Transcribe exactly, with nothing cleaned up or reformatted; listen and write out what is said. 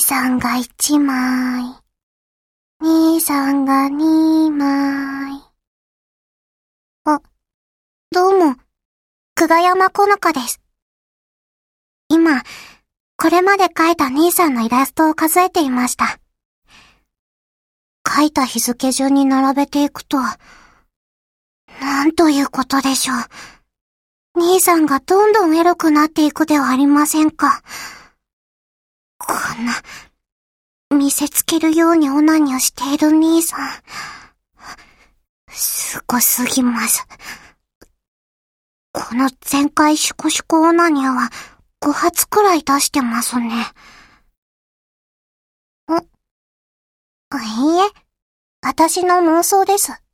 さんがいちまい、兄さんがにまい。あ、どうも、久我山このかです。今、これまで描いた兄さんのイラストを数えていました。描いた日付順に並べていくと、なんということでしょう。兄さんがどんどんエロくなっていくではありませんか。こんな、見せつけるようにオナニーをしている兄さん、すごすぎます。この全開シコシコオナニーはごはつくらい出してますね。んいいえ、私の妄想です。